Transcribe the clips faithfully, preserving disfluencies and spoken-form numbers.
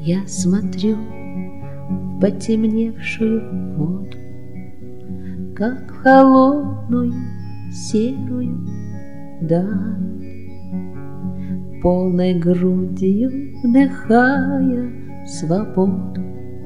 Я смотрю в потемневшую воду, как в холодную серую даль, полной грудью вдыхая свободу,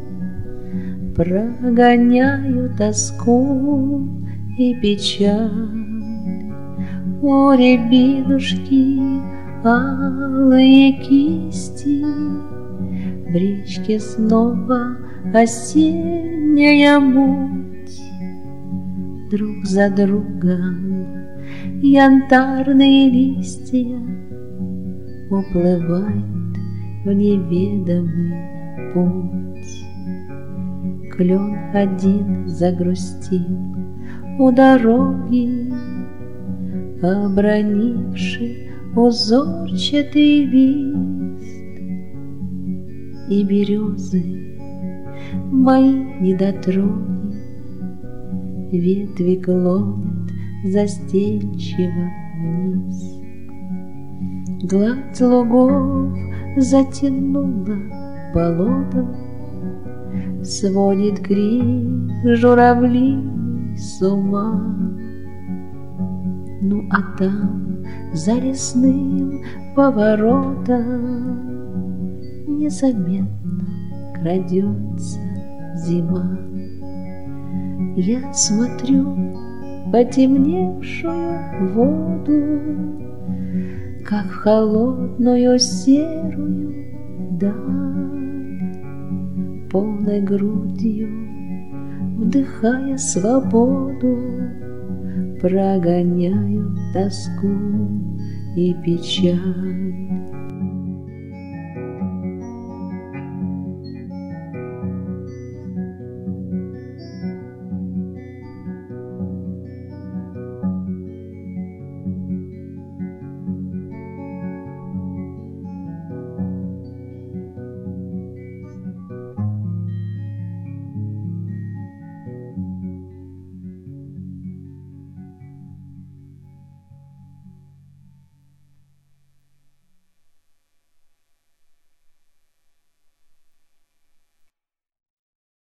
прогоняю тоску и печаль. У рябинушки алые кисти, в речке снова осенняя муть. Друг за другом янтарные листья уплывают в неведомый путь. Клен один загрустил у дороги, обронивший узорчатый лист, и березы мои недотроги ветви клонят застенчиво вниз. Гладь лугов затянула болото, сводит крик журавлей с ума. Ну а там, за лесным поворотом, незаметно крадется зима. Я смотрю в потемневшую воду, как в холодную серую даль, полной грудью вдыхая свободу, прогоняю тоску и печаль.